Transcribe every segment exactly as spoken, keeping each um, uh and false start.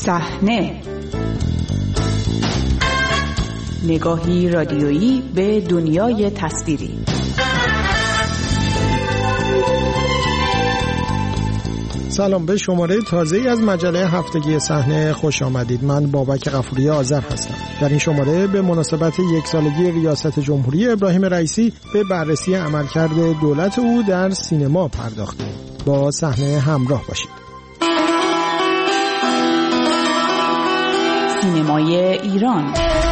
صحنه، نگاهی رادیویی به دنیای تصویری. سلام، به شماره تازه‌ای از مجله هفتگی صحنه خوش آمدید. من بابک غفوری آذر هستم. در این شماره به مناسبت یک سالگی ریاست جمهوری ابراهیم رئیسی به بررسی عملکرد دولت او در سینما پرداختیم. با صحنه همراه باشید. سینمای ایران.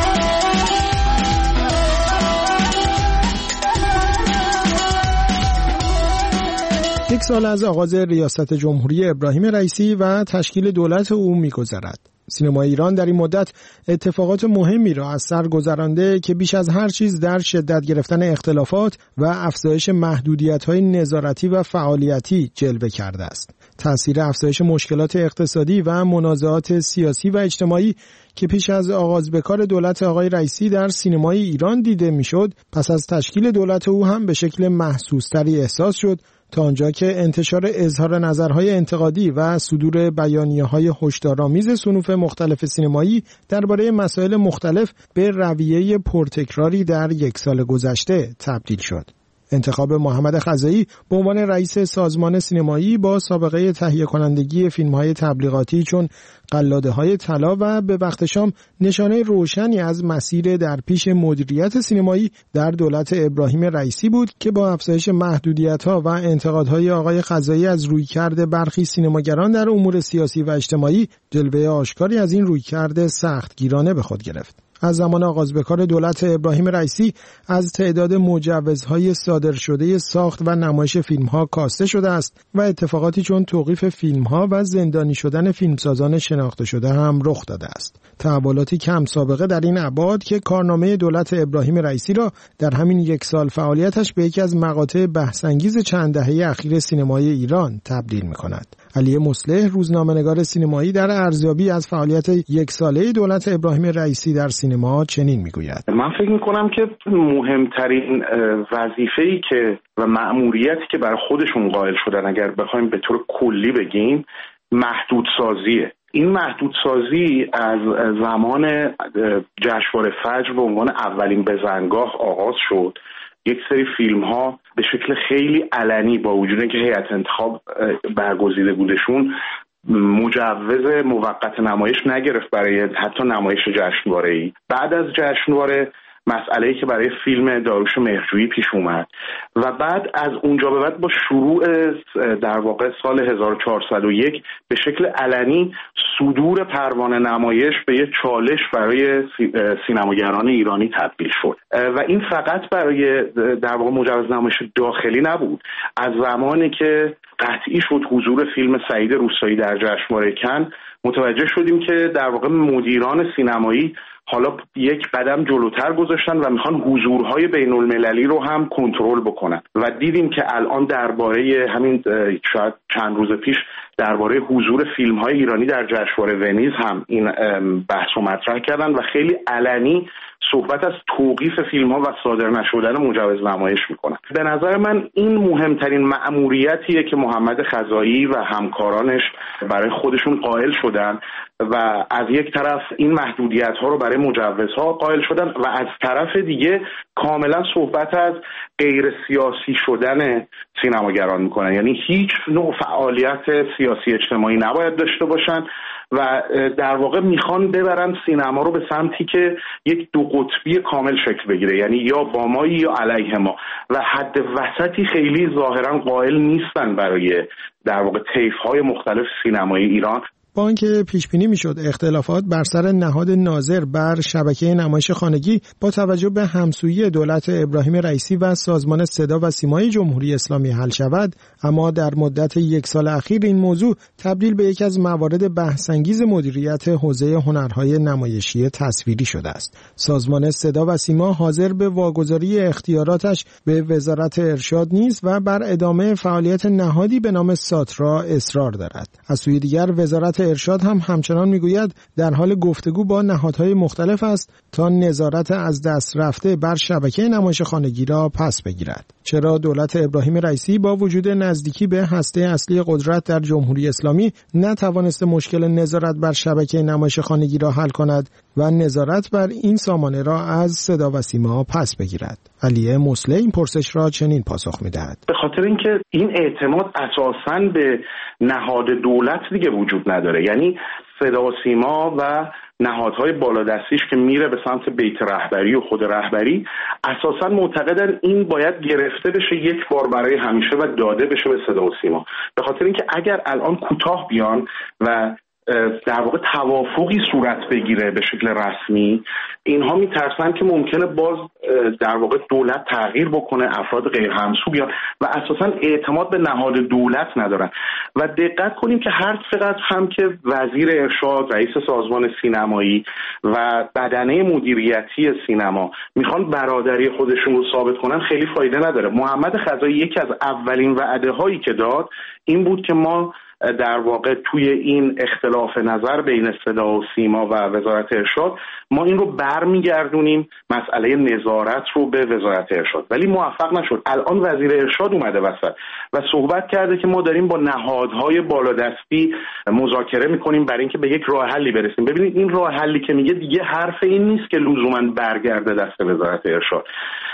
یک سال از آغاز ریاست جمهوری ابراهیم رئیسی و تشکیل دولت او می‌گذرد. سینمای ایران در این مدت اتفاقات مهمی را از سر گذرانده که بیش از هر چیز در شدت گرفتن اختلافات و افزایش محدودیت‌های نظارتی و فعالیتی جلوه کرده است. تأثیر افزایش مشکلات اقتصادی و منازعات سیاسی و اجتماعی که پیش از آغاز به کار دولت آقای رئیسی در سینمای ایران دیده میشد، پس از تشکیل دولت او هم به شکل محسوس‌تری احساس شد، تا آنجا که انتشار اظهار نظرهای انتقادی و صدور بیانیه‌های هشدارآمیز صنوف مختلف سینمایی درباره مسائل مختلف به رویه پرتکراری در یک سال گذشته تبدیل شد. انتخاب محمد خزایی به عنوان رئیس سازمان سینمایی با سابقه تهیه کنندگی فیلم‌های تبلیغاتی چون قلاده‌های طلا و به وقت شام نشانه روشنی از مسیر در پیش مدیریت سینمایی در دولت ابراهیم رئیسی بود که با افزایش محدودیت‌ها و انتقادهای آقای خزایی از رویکرد برخی سینماگران در امور سیاسی و اجتماعی، جلوه آشکاری از این رویکرد سختگیرانه به خود گرفت. از زمان آغاز به کار دولت ابراهیم رئیسی از تعداد مجوزهای صادر شده ساخت و نمایش فیلم‌ها کاسته شده است و اتفاقاتی چون توقیف فیلم‌ها و زندانی شدن فیلمسازان شناخته شده هم رخ داده است. تحولاتی کم سابقه در این ابعاد که کارنامه دولت ابراهیم رئیسی را در همین یک سال فعالیتش به یکی از مقاطع بحث‌انگیز چند دهه اخیر سینمای ایران تبدیل می‌کند. علی مصلح، روزنامه‌نگار سینمایی، در ارزیابی از فعالیت یک ساله دولت ابراهیم رئیسی در سینما چنین میگوید: من فکر میکنم که مهمترین وظیفه‌ای که و مأموریتی که برای خودشون قائل شدن، اگر بخوایم به طور کلی بگیم، محدودسازیه. این محدودسازی از زمان جشنواره فجر به عنوان اولین بزنگاه آغاز شد. یک سری فیلم ها به شکل خیلی علنی با وجود اینکه هیئت انتخاب برگزیده بودشون مجوز موقت نمایش نگرفت برای حتی نمایش جشنواره‌ای. بعد از جشنواره مسئله‌ای که برای فیلم داریوش مهرجویی پیش اومد و بعد از اونجا به بعد با شروع در واقع سال هزار و چهارصد و یک به شکل علنی صدور پروانه نمایش به یک چالش برای سینماگران ایرانی تبدیل شد و این فقط برای در واقع مجوز نمایش داخلی نبود. از زمانی که قطعی شد حضور فیلم سعید روستایی در جشنواره کن، متوجه شدیم که در واقع مدیران سینمایی حالا یک قدم جلوتر گذاشتن و میخوان حضورهای بین المللی رو هم کنترل بکنن و دیدیم که الان درباره همین شاید چند روز پیش درباره حضور فیلم‌های ایرانی در جشنواره ونیز هم این بحث رو مطرح کردن و خیلی علنی صحبت از توقیف فیلم‌ها و صادر نشدن مجوز نمایش میکنن. به نظر من این مهمترین مأموریتیه که محمد خزایی و همکارانش برای خودشون قائل شدن و از یک طرف این محدودیت‌ها رو برای مجوزها قائل شدن و از طرف دیگه کاملا صحبت از غیر سیاسی شدن سینماگران میکنن. یعنی هیچ نوع فعالیت سیاسی اجتماعی نباید داشته باشن و در واقع میخوان ببرن سینما رو به سمتی که یک دو قطبی کامل شکل بگیره، یعنی یا با ما یا علیه ما، و حد وسطی خیلی ظاهرا قائل نیستن برای در واقع طیف‌های مختلف سینمای ایران. با آنکه پیش بینی میشد اختلافات بر سر نهاد ناظر بر شبکه نمایش خانگی با توجه به همسویی دولت ابراهیم رئیسی و سازمان صدا و سیمای جمهوری اسلامی حل شود، اما در مدت یک سال اخیر این موضوع تبدیل به یکی از موارد بحث‌انگیز مدیریت حوزه هنرهای نمایشی تصویری شده است. سازمان صدا و سیما حاضر به واگذاری اختیاراتش به وزارت ارشاد نیست و بر ادامه فعالیت نهادی به نام ساترا اصرار دارد. از سوی دیگر وزارت ارشاد هم همچنان میگوید در حال گفتگو با نهادهای مختلف است تا نظارت از دست رفته بر شبکه نمایشخانگی را پس بگیرد. چرا دولت ابراهیم رئیسی با وجود نزدیکی به هسته اصلی قدرت در جمهوری اسلامی نتوانسته مشکل نظارت بر شبکه نمایشخانگی را حل کند و نظارت بر این سامانه را از صدا و سیما پس بگیرد؟ علی مسله این پرسش را چنین پاسخ می‌دهد: به خاطر اینکه این اعتماد اساساً به نهاد دولت دیگه وجود نداره. یعنی صدا و سیما و نهادهای بالادستیش که میره به سمت بیت رهبری و خود رهبری اساساً معتقدن این باید گرفته بشه یک بار برای همیشه و داده بشه به صدا و سیما. به خاطر اینکه اگر الان کوتاه بیان و در واقع توافقی صورت بگیره به شکل رسمی، اینها میترسن که ممکنه باز در واقع دولت تغییر بکنه، افراد غیر همسو بیان و اساسا اعتماد به نهاد دولت ندارن. و دقت کنیم که هر چقدر هم که وزیر ارشاد، رئیس سازمان سینمایی و بدنه مدیریتی سینما میخوان برادری خودشون رو ثابت کنن، خیلی فایده نداره. محمد خزایی یکی از اولین وعده هایی که داد این بود که ما در واقع توی این اختلاف نظر بین صدا و سیما و وزارت ارشاد ما این رو برمیگردونیم مسئله نظارت رو به وزارت ارشاد، ولی موفق نشد. الان وزیر ارشاد اومده وسط و صحبت کرده که ما داریم با نهادهای بالادستی مذاکره میکنیم برای اینکه به یک راه حلی برسیم. ببینید این راه حلی که میگه دیگه حرف این نیست که لزوما برگرده دست وزارت ارشاد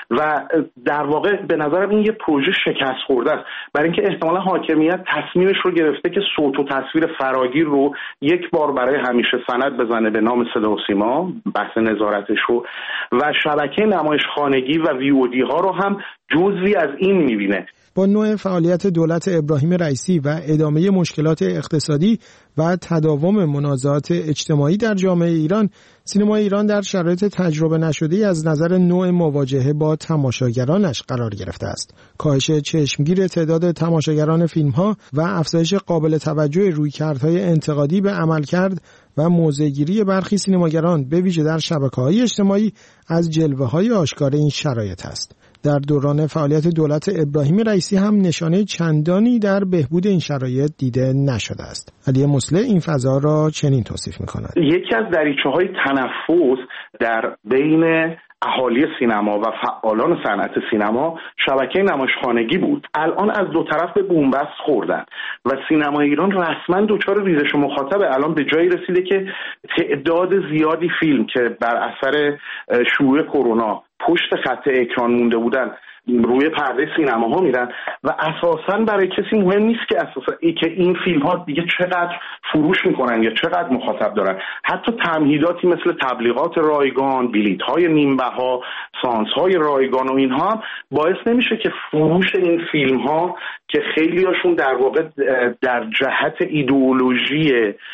و در واقع به نظرم این یه پروژه شکست خورده است، برای اینکه احتمالا حاکمیت تصمیمش رو گرفته که صوت و تصویر فراگیر رو یک بار برای همیشه سند بزنه به نام صدا و سیما، بحث نظارتش رو، و شبکه نمایشخانگی و وی او دی ها رو هم جزئی از این میبینه. با نوع فعالیت دولت ابراهیم رئیسی و ادامه مشکلات اقتصادی و تداوم منازعات اجتماعی در جامعه ایران، سینما ایران در شرایط تجربه نشده‌ای از نظر نوع مواجهه با تماشاگرانش قرار گرفته است. کاهش چشمگیر تعداد تماشاگران فیلم‌ها و افزایش قابل توجه رویکردهای انتقادی به عملکرد و موضع‌گیری برخی سینماگران به ویژه در شبکه‌های اجتماعی از جلوه‌های آشکار این شرایط است. در دوران فعالیت دولت ابراهیم رئیسی هم نشانه چندانی در بهبود این شرایط دیده نشده است. علی مسله این فضا را چنین توصیف می‌کند: یکی از دریچه‌های تنفس در بین اهالی سینما و فعالان صنعت سینما شبکه نمایشخانگی بود. الان از دو طرف به بن‌بست خوردن و سینما ایران رسما دچار ریزش مخاطبه. الان به جایی رسیده که تعداد زیادی فیلم که بر اثر شیوع کرونا پشت خط اکران مونده بودن روی پرده سینماها میرن و اساساً برای کسی مهم نیست که اساساً ای که این فیلم ها دیگه چقدر فروش میکنن یا چقدر مخاطب دارن. حتی تمهیداتی مثل تبلیغات رایگان، بلیط های نیم بها، سانس های رایگان و اینها هم باعث نمیشه که فروش این فیلم ها که خیلی هاشون در واقع در جهت ایدئولوژی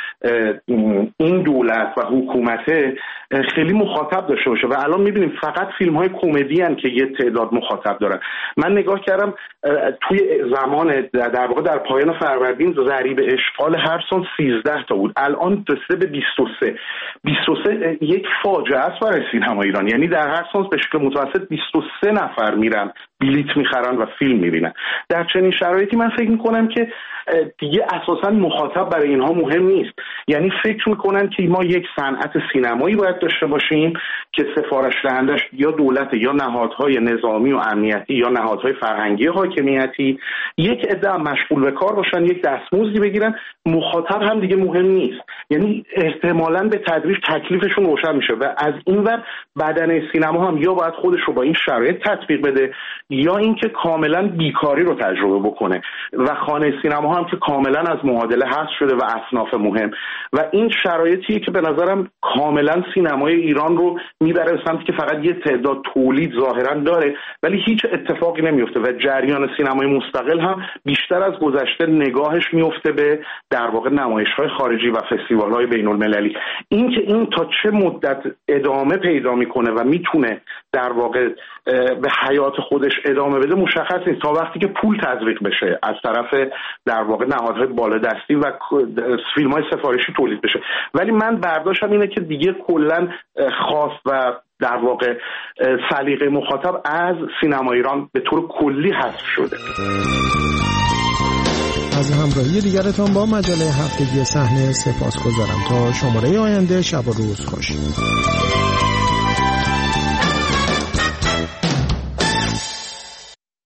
این دولت و حکومت خیلی مخاطب داشته باشه. و الان میبینیم فقط فیلم های کمدی هن که یه تعداد مخاطب دارن. من نگاه کردم توی زمان در واقع در پایان فروردین ضریب اشغال هر سال سیزده تا بود، الان رسیده به بیست و سه. بیست و سه یک فاجعه است برای سینما ایران. یعنی در هر سال به شکل متوسط بیست و سه نفر میرن بلیط میخرن و فیلم میبینن. در چنین شرایطی من فکر میکنم که دیگه اساساً مخاطب برای اینها مهم نیست. یعنی فکر میکنن که ما یک صنعت سینمایی باید داشته باشیم که سفارش دهندش یا دولت یا نهادهای نظامی و امنیتی یا نهادهای فرهنگی حاکمیتی، یک عده مشغول به کار باشن، یک دستمزدی بگیرن، مخاطب هم دیگه مهم نیست. یعنی احتمالاً به تدریج تکلیفشون روشن میشه و از این ور بدنه سینما هم یا باید خودش رو با این شرایط تطبیق بده یا اینکه کاملا بیکاری رو تجربه بکنه و خانه سینما هم که کاملا از معادله حذف شده و اصناف مهم. و این شرایطیه که به نظرم کاملا سینمای ایران رو میبره به سمتی که فقط یه تعداد تولید ظاهرا داره ولی هیچ اتفاقی نمیفته و جریان سینمای مستقل هم بیشتر از گذشته نگاهش میفته به در واقع نمایش‌های خارجی و فستیوال‌های بین‌المللی. این که این تا چه مدت ادامه پیدا میکنه و میتونه در واقع به حیات خودش ادامه بده مشخص نیست تا وقتی که پول تزریق بشه از طرف در واقع نهادهای بالادستی و فیلم‌های سفارشی تولید بشه. ولی من برداشتم اینه که دیگه کلاً خواست و در واقع سلیقه مخاطب از سینما ایران به طور کلی حذف شده. از همراهی دیگرتان با مجله هفتگی صحنه سپاسگزارم. تا شماره آینده، شب و روز خوش.